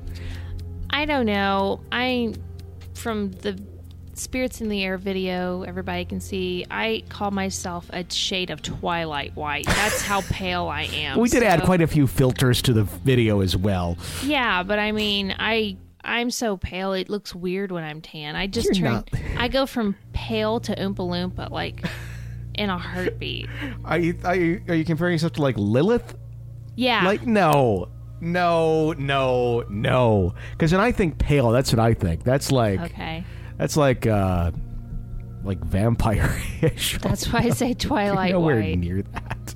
I don't know. I, from the Spirits in the Air video, everybody can see, I call myself a shade of Twilight White. That's how pale I am. We did so, add quite a few filters to the video as well. Yeah, but I mean, I, I'm so pale, it looks weird when I'm tan. I just You're turn, not. I go from pale to Oompa Loompa, like, in a heartbeat. Are you, are you, are you comparing yourself to, like, Lilith? Yeah. Like, no. No, no, no. Because when I think pale, that's what I think. That's like... Okay. That's like, uh, like vampire-ish. That's why I say Twilight Nowhere White. near that.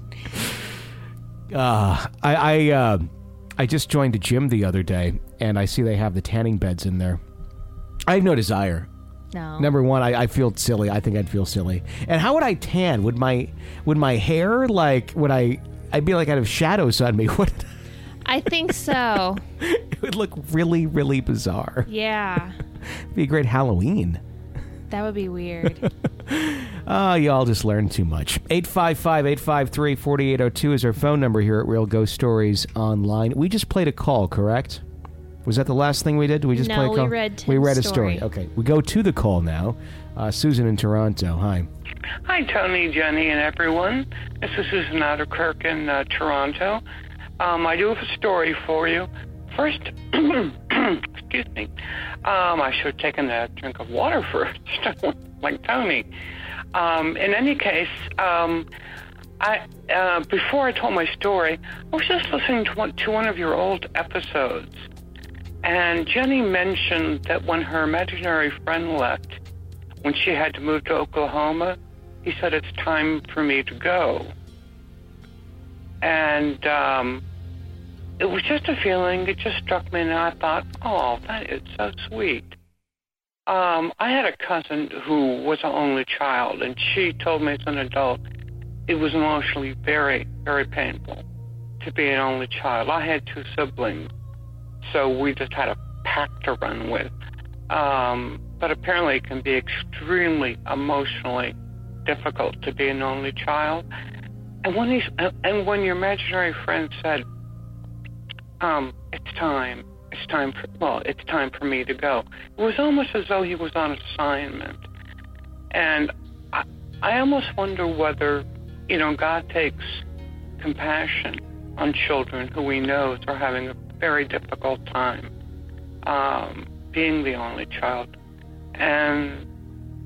Uh, I I, uh, I just joined a gym the other day, and I see they have the tanning beds in there. I have no desire. No. Number one, I, I feel silly. I think I'd feel silly. And how would I tan? Would my would my hair, like, would I... I'd be like I'd have shadows on me. What? I think so. It would look really, really bizarre. Yeah. It'd be a great Halloween. That would be weird. Oh, y'all just learned too much. eight five five, eight five three, four eight zero two is our phone number here at Real Ghost Stories Online. We just played a call, correct? Was that the last thing we did? Did we just no, play a call? we read Tim's We read a story. story. Okay, we go to the call now. Uh, Susan in Toronto. Hi. Hi, Tony, Jenny, and everyone. This is Susan Outerkirk in uh, Toronto. Um, I do have a story for you. First, excuse me, um, I should have taken a drink of water first, like Tony. Um, in any case, um, I uh, before I told my story, I was just listening to one, to one of your old episodes, and Jenny mentioned that when her imaginary friend left, when she had to move to Oklahoma, he said, "It's time for me to go." And um, it was just a feeling. It just struck me, and I thought, oh, that is so sweet. Um, I had a cousin who was an only child, and she told me as an adult it was emotionally very, very painful to be an only child. I had two siblings, so we just had a pack to run with. Um, but apparently it can be extremely emotionally difficult to be an only child. And when he's, and when your imaginary friend said, um, it's time, it's time for, well, it's time for me to go, it was almost as though he was on assignment. And I, I almost wonder whether, you know, God takes compassion on children who he knows are having a very difficult time um, being the only child. And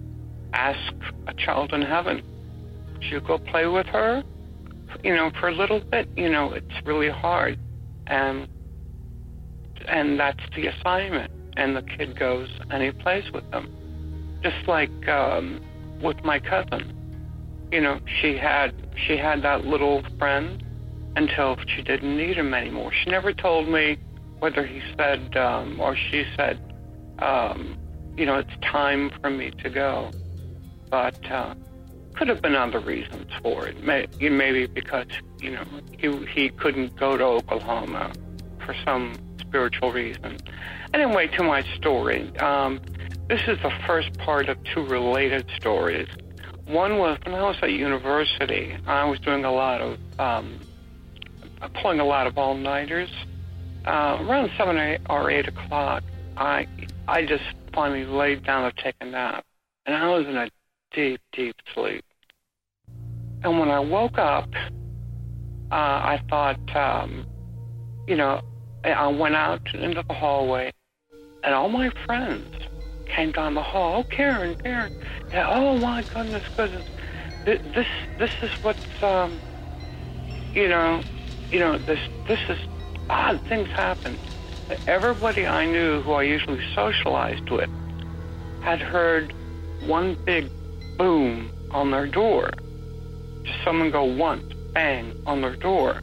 ask a child in heaven, would you go play with her? You know, for a little bit. You know, it's really hard. And, and that's the assignment. And the kid goes and he plays with them. Just like um, with my cousin. You know, she had she had that little friend until she didn't need him anymore. She never told me whether he said um, or she said, um, you know, it's time for me to go. But uh, could have been other reasons for it. Maybe because, you know, he, he couldn't go to Oklahoma for some spiritual reason. Anyway, to my story. Um, this is the first part of two related stories. One was when I was at university, I was doing a lot of, um, pulling a lot of all-nighters. Uh, around seven eight, or eight o'clock, I I just finally laid down to take a nap, and I was in a deep, deep sleep. And when I woke up, uh, I thought, um, you know, I went out into the hallway, and all my friends came down the hall. Oh, Karen, Karen. Yeah, oh, my goodness, goodness. This, this, this is what's, um, you know, you know, this, this is, odd things happen. Everybody I knew who I usually socialized with had heard one big boom on their door. Just someone go once, bang, on their door.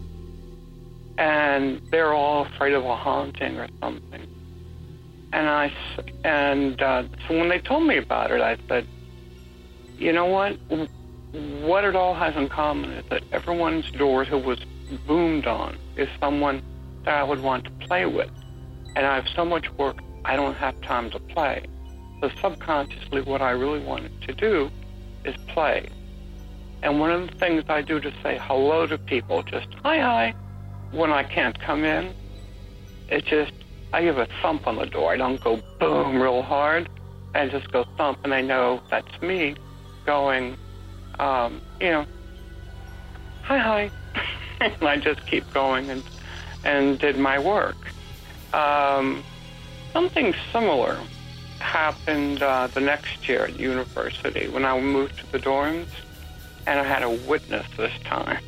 And they're all afraid of a haunting or something. And I, and uh, so when they told me about it, I said, you know what? What it all has in common is that everyone's door who was boomed on is someone that I would want to play with. And I have so much work, I don't have time to play. So subconsciously, what I really wanted to do is play. And one of the things I do to say hello to people, just hi, hi, when I can't come in, it's just, I give a thump on the door. I don't go boom real hard. I just go thump, and I know that's me going, um, you know, hi, hi. And I just keep going and and did my work. Um, something similar happened uh, the next year at university when I moved to the dorms, and I had a witness this time.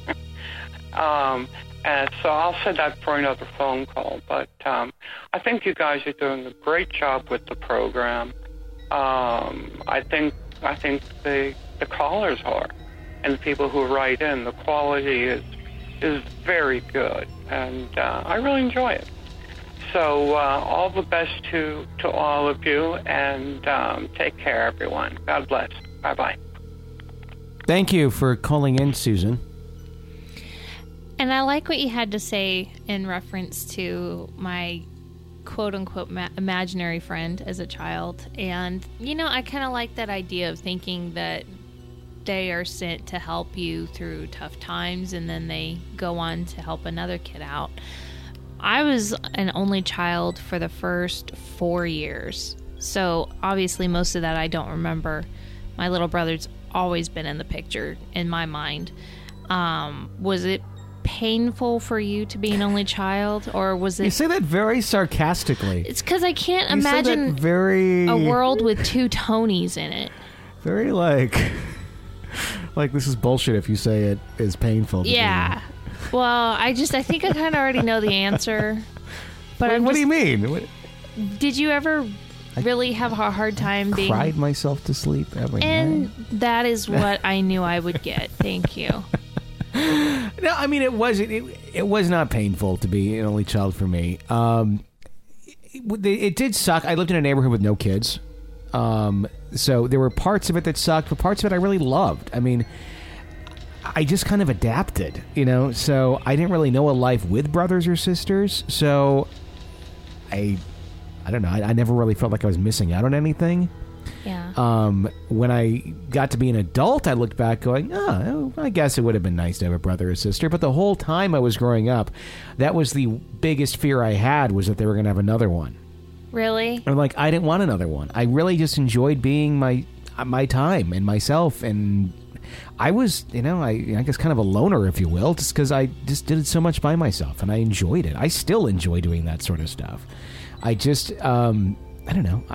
um, and so I'll send that for another phone call. But um, I think you guys are doing a great job with the program. Um, I think I think the the callers are, and the people who write in, the quality is is very good, and uh, I really enjoy it. So uh, all the best to, to all of you, and um, take care, everyone. God bless. Bye-bye. Thank you for calling in, Susan. And I like what you had to say in reference to my quote-unquote ma- imaginary friend as a child. And, you know, I kind of like that idea of thinking that they are sent to help you through tough times, and then they go on to help another kid out. I was an only child for the first four years, so obviously most of that I don't remember. My little brother's always been in the picture in my mind. Um, was it painful for you to be an only child, or was it... You say that very sarcastically. It's because I can't you imagine say that very... a world with two Tonys in it. Very like... Like, this is bullshit if you say it is painful. Yeah. Well, I just, I think I kind of already know the answer. But what, I'm what just, do you mean? What, did you ever really have a hard time I being... cried myself to sleep every and night. And that is what I knew I would get. Thank you. No, I mean, it wasn't, it, it was not painful to be an only child for me. Um, it, it did suck. I lived in a neighborhood with no kids. Um, so there were parts of it that sucked, but parts of it I really loved. I mean, I just kind of adapted, you know, so I didn't really know a life with brothers or sisters. So I, I don't know. I, I never really felt like I was missing out on anything. Yeah. Um, when I got to be an adult, I looked back going, oh, I guess it would have been nice to have a brother or sister. But the whole time I was growing up, that was the biggest fear I had, was that they were going to have another one. Really? I'm like, I didn't want another one. I really just enjoyed being my my time and myself, and I was, you know, I, I guess kind of a loner, if you will, just because I just did it so much by myself, and I enjoyed it. I still enjoy doing that sort of stuff. I just, um, I don't know. I,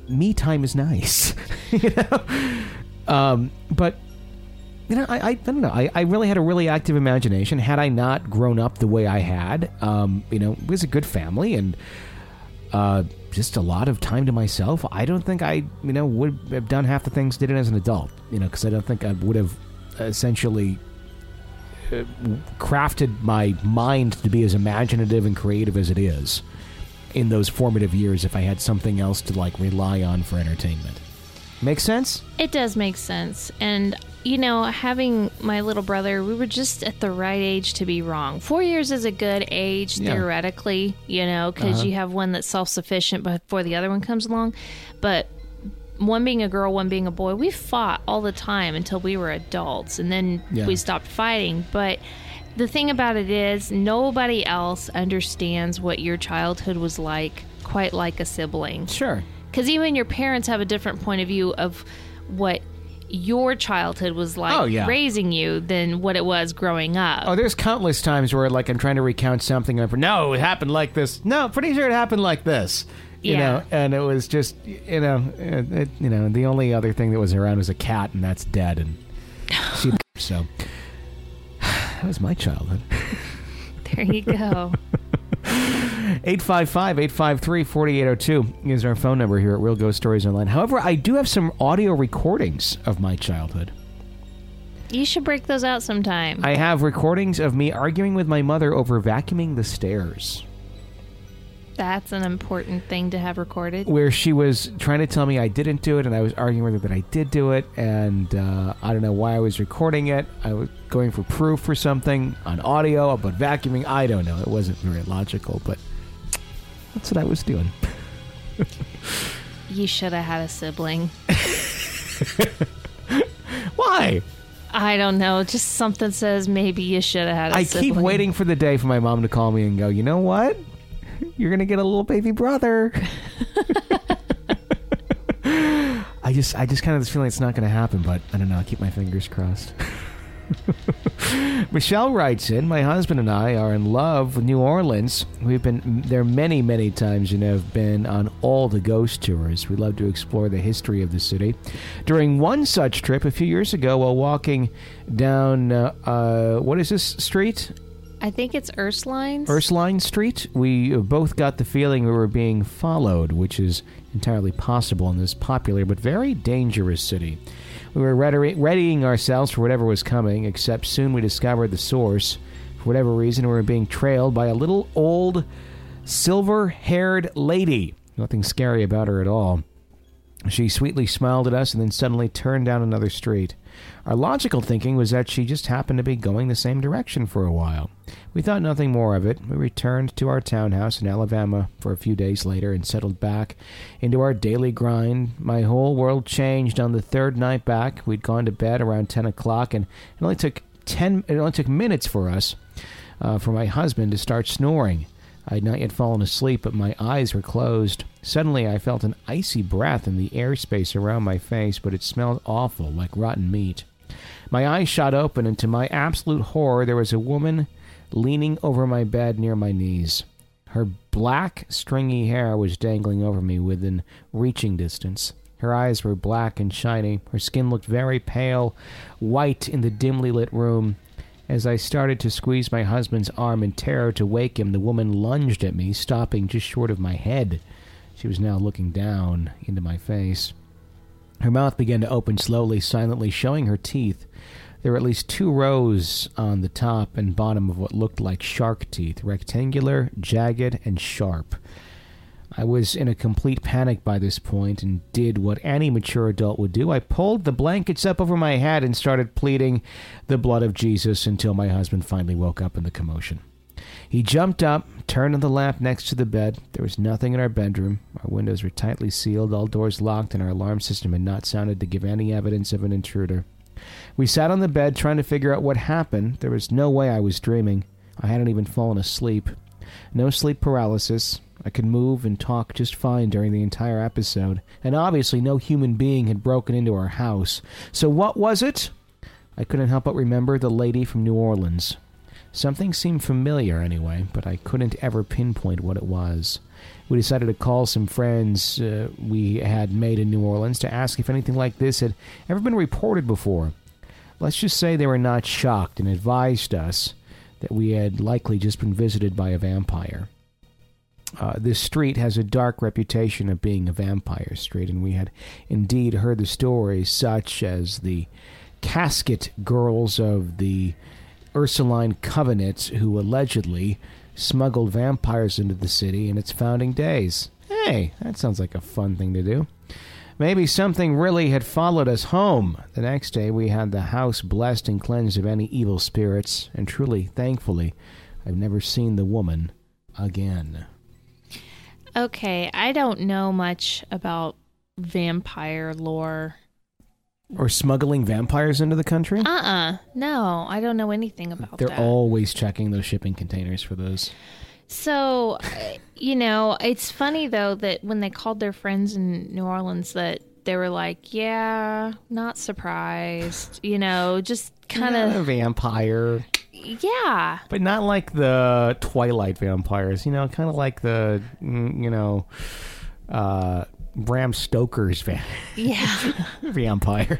me time is nice. you know? Um, but, you know, I, I, I don't know. I, I really had a really active imagination. Had I not grown up the way I had, um, you know, it was a good family and uh, just a lot of time to myself. I don't think I, you know, would have done half the things I did as an adult, you know, because I don't think I would have essentially uh, crafted my mind to be as imaginative and creative as it is in those formative years if I had something else to, like, rely on for entertainment. Make sense? It does make sense. And, you know, having my little brother, we were just at the right age to be wrong. Four years is a good age, Yeah. theoretically, you know, because Uh-huh. you have one that's self-sufficient before the other one comes along. But one being a girl, one being a boy, we fought all the time until we were adults. And then Yeah. we stopped fighting. But the thing about it is, nobody else understands what your childhood was like quite like a sibling. Sure. Because even your parents have a different point of view of what your childhood was like Oh, yeah. raising you than what it was growing up. Oh, there's countless times where, like, I'm trying to recount something, and I'm, no, it happened like this. No, pretty sure it happened like this. You Yeah. know, and it was just, you know, it, it, you know, the only other thing that was around was a cat, and that's dead, and she, so that was my childhood. There you go. eight five five, eight five three, four eight zero two is our phone number here at Real Ghost Stories Online. However, I do have some audio recordings of my childhood. You should break those out sometime. I have recordings of me arguing with my mother over vacuuming the stairs, That's an important thing to have recorded. where she was trying to tell me I didn't do it, and I was arguing with her that I did do it, and uh, I don't know why I was recording it. I was going for proof for something on audio about vacuuming. I don't know. It wasn't very logical, but that's what I was doing. You should have had a sibling. Why? I don't know. Just something says maybe you should have had a I sibling. keep waiting for the day for my mom to call me and go, you know what? You're going to get a little baby brother. I just I just kind of this feeling it's not going to happen, but I don't know. I'll keep my fingers crossed. Michelle writes in, my husband and I are in love with New Orleans. We've been there many, many times and have been on all the ghost tours. We love to explore the history of the city. During one such trip a few years ago while walking down, uh, uh, what is this street? I think it's Ursulines. Ursuline Street, we both got the feeling we were being followed, which is entirely possible in this popular but very dangerous city. We were ready- readying ourselves for whatever was coming, except soon we discovered the source. For whatever reason, we were being trailed by a little old, silver-haired lady. Nothing scary about her at all. She sweetly smiled at us and then suddenly turned down another street. Our logical thinking was that she just happened to be going the same direction for a while. We thought nothing more of it. We returned to our townhouse in Alabama for a few days later and settled back into our daily grind. My whole world changed on the third night back. We'd gone to bed around ten o'clock, and it only took ten. It only took minutes for us, uh, for my husband to start snoring. I had not yet fallen asleep, but my eyes were closed. Suddenly, I felt an icy breath in the airspace around my face, but it smelled awful, like rotten meat. My eyes shot open, and to my absolute horror, there was a woman leaning over my bed near my knees. Her black, stringy hair was dangling over me within reaching distance. Her eyes were black and shiny. Her skin looked very pale, white in the dimly lit room. As I started to squeeze my husband's arm in terror to wake him, the woman lunged at me, stopping just short of my head. She was now looking down into my face. Her mouth began to open slowly, silently, showing her teeth. There were at least two rows on the top and bottom of what looked like shark teeth, rectangular, jagged, and sharp. I was in a complete panic by this point and did what any mature adult would do. I pulled the blankets up over my head and started pleading the blood of Jesus until my husband finally woke up in the commotion. He jumped up, turned on the lamp next to the bed. There was nothing in our bedroom. Our windows were tightly sealed, all doors locked, and our alarm system had not sounded to give any evidence of an intruder. We sat on the bed trying to figure out what happened. There was no way I was dreaming. I hadn't even fallen asleep. No sleep paralysis. I could move and talk just fine during the entire episode, and obviously no human being had broken into our house. So what was it? I couldn't help but remember the lady from New Orleans. Something seemed familiar anyway, but I couldn't ever pinpoint what it was. We decided to call some friends uh, we had made in New Orleans to ask if anything like this had ever been reported before. Let's just say they were not shocked and advised us that we had likely just been visited by a vampire. Uh, this street has a dark reputation of being a vampire street, and we had indeed heard the stories such as the casket girls of the Ursuline Covenant who allegedly smuggled vampires into the city in its founding days. Hey, that sounds like a fun thing to do. Maybe something really had followed us home. The next day we had the house blessed and cleansed of any evil spirits, and truly, thankfully, I've never seen the woman again. Okay, I don't know much about vampire lore. Or smuggling vampires into the country? Uh-uh. No, I don't know anything about They're that. They're always checking those shipping containers for those. So, you know, it's funny, though, that when they called their friends in New Orleans that they were like, yeah, not surprised. You know, just kind of... a vampire. Yeah. But not like the Twilight vampires, you know, kind of like the, you know, uh, Bram Stoker's va- yeah. vampire.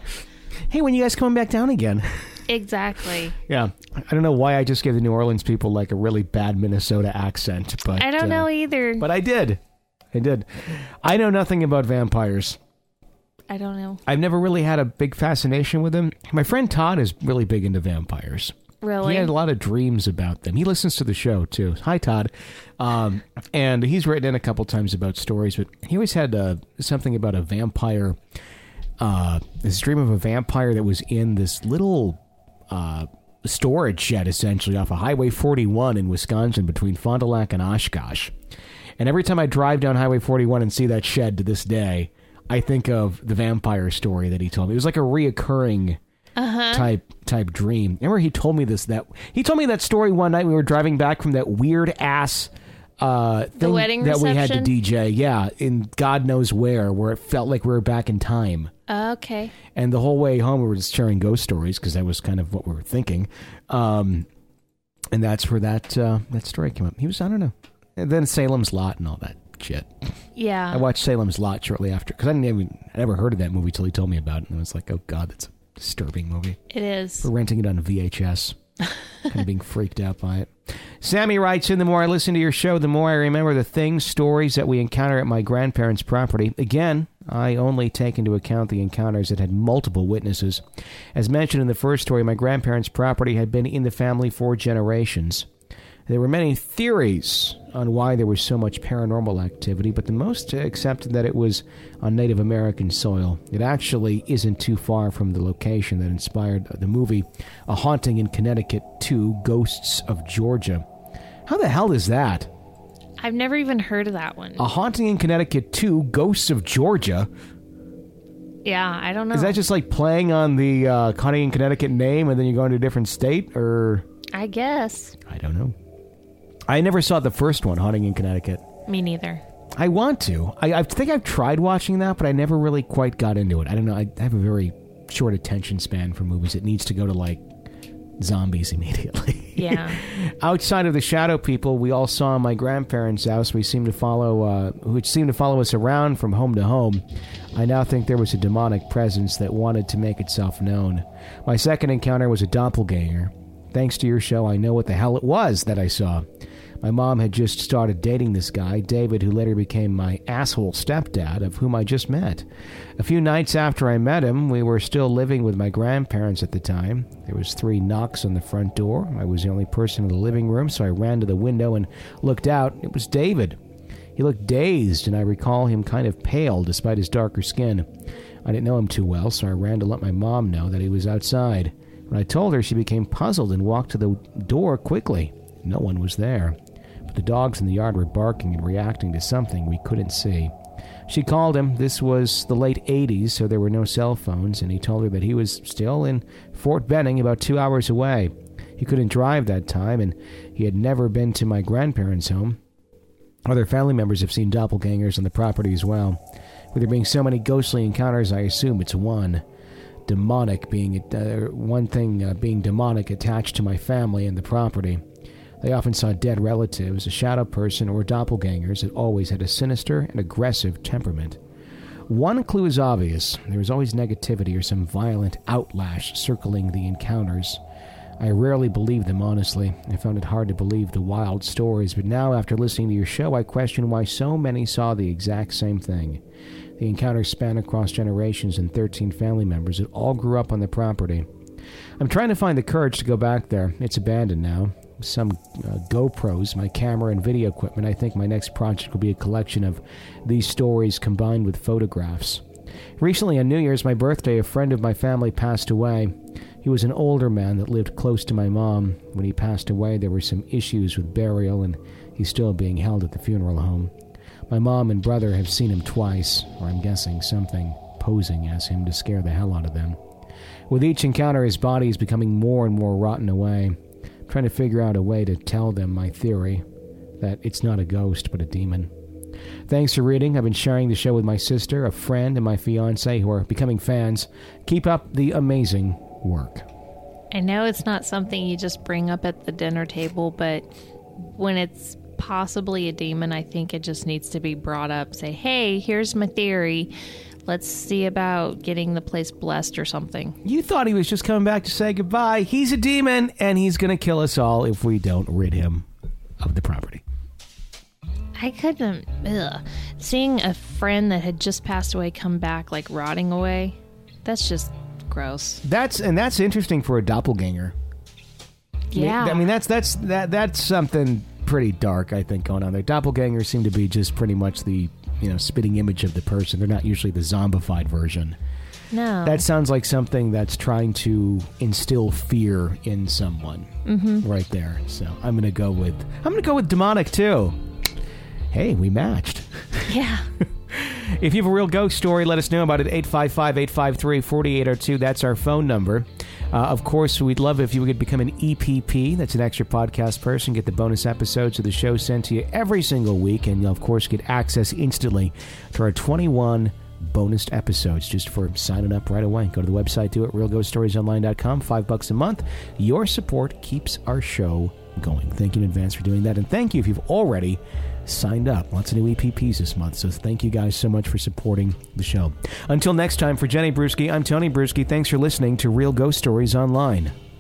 Hey, when you guys coming back down again? Exactly. Yeah. I don't know why I just gave the New Orleans people like a really bad Minnesota accent, but... I don't uh, know either. But I did. I did. I know nothing about vampires. I don't know. I've never really had a big fascination with them. My friend Todd is really big into vampires. Really? He had a lot of dreams about them. He listens to the show, too. Hi, Todd. Um, and he's written in a couple times about stories, but he always had uh, something about a vampire, uh, this dream of a vampire that was in this little uh, storage shed, essentially, off of Highway forty-one in Wisconsin between Fond du Lac and Oshkosh. And every time I drive down Highway forty-one and see that shed to this day, I think of the vampire story that he told me. It was like a reoccurring... Uh-huh. type type dream. Remember he told me this that he told me that story one night we were driving back from that weird ass uh thing the wedding that reception? we had to D J. Yeah, in God knows where, where it felt like we were back in time. Uh, okay. And the whole way home we were just sharing ghost stories because that was kind of what we were thinking. Um, and that's where that uh, that story came up. He was I don't know. And then Salem's Lot and all that shit. Yeah. I watched Salem's Lot shortly after because I didn't even I never heard of that movie till he told me about it, and I was like, oh God, that's a disturbing movie. It is. We're renting it on V H S. Kind of being freaked out by it. Sammy writes in, the more I listen to your show, the more I remember the things, stories that we encounter at my grandparents' property. Again, I only take into account the encounters that had multiple witnesses. As mentioned in the first story, my grandparents' property had been in the family for generations. There were many theories on why there was so much paranormal activity, but the most accepted that it was on Native American soil. It actually isn't too far from the location that inspired the movie A Haunting in Connecticut two, Ghosts of Georgia. How the hell is that? I've never even heard of that one. A Haunting in Connecticut two, Ghosts of Georgia? Yeah, I don't know. Is that just like playing on the uh, Haunting in Connecticut name and then you go into a different state, or... I guess. I don't know. I never saw the first one, Haunting in Connecticut. Me neither. I want to. I, I think I've tried watching that, but I never really quite got into it. I don't know. I have a very short attention span for movies. It needs to go to, like, zombies immediately. Yeah. Outside of the shadow people we all saw in my grandparents' house, we seemed to follow, uh, which seemed to follow us around from home to home. I now think there was a demonic presence that wanted to make itself known. My second encounter was a doppelganger. Thanks to your show, I know what the hell it was that I saw. My mom had just started dating this guy, David, who later became my asshole stepdad, of whom I just met. A few nights after I met him, we were still living with my grandparents at the time. There was three knocks on the front door. I was the only person in the living room, so I ran to the window and looked out. It was David. He looked dazed, and I recall him kind of pale despite his darker skin. I didn't know him too well, so I ran to let my mom know that he was outside. When I told her, she became puzzled and walked to the door quickly. No one was there. But the dogs in the yard were barking and reacting to something we couldn't see. She called him. This was the late eighties, so there were no cell phones, and he told her that he was still in Fort Benning, about two hours away. He couldn't drive that time, and he had never been to my grandparents' home. Other family members have seen doppelgangers on the property as well. With there being so many ghostly encounters, I assume it's one. demonic being uh, one thing uh, being demonic attached to my family and the property. They often saw dead relatives, a shadow person, or doppelgangers that always had a sinister and aggressive temperament. One clue is obvious. There was always negativity or some violent outlash circling the encounters. I rarely believed them, honestly. I found it hard to believe the wild stories, but now, after listening to your show, I question why so many saw the exact same thing. The encounters span across generations and thirteen family members that all grew up on the property. I'm trying to find the courage to go back there. It's abandoned now. Some uh, GoPros, my camera and video equipment. I think my next project will be a collection of these stories combined with photographs. Recently, on New Year's, my birthday, a friend of my family passed away. He was an older man that lived close to my mom. When he passed away, there were some issues with burial, and he's still being held at the funeral home. My mom and brother have seen him twice, or I'm guessing something posing as him to scare the hell out of them. With each encounter, his body is becoming more and more rotten away. I'm trying to figure out a way to tell them my theory, that it's not a ghost, but a demon. Thanks for reading. I've been sharing the show with my sister, a friend, and my fiancé, who are becoming fans. Keep up the amazing work. I know it's not something you just bring up at the dinner table, but when it's possibly a demon, I think it just needs to be brought up. Say, hey, here's my theory. Let's see about getting the place blessed or something. You thought he was just coming back to say goodbye. He's a demon, and he's going to kill us all if we don't rid him of the property. I couldn't... Ugh. Seeing a friend that had just passed away come back, like, rotting away, that's just gross. That's and that's interesting for a doppelganger. Yeah. I mean, that's that's that that's something pretty dark, I think, going on there. Doppelgangers seem to be just pretty much the, you know, spitting image of the person. They're not usually the zombified version. No. That sounds like something that's trying to instill fear in someone. Mm-hmm. Right there. So I'm going to go with I'm going to go with demonic too. Hey, we matched. Yeah. If you have a real ghost story, let us know about it. eight five five, eight five three, four eight zero two. That's our phone number. Uh, of course, we'd love if you would become an E P P. That's an extra podcast person. Get the bonus episodes of the show sent to you every single week. And you'll, of course, get access instantly to our twenty-one bonus episodes just for signing up right away. Go to the website, do it, real ghost stories online dot com. Five bucks a month. Your support keeps our show going. Thank you in advance for doing that. And thank you if you've already signed up. Lots of new E P Ps this month, so thank you guys so much for supporting the show. Until next time, for Jenny Brewski, I'm Tony Brewski. Thanks for listening to Real Ghost Stories Online.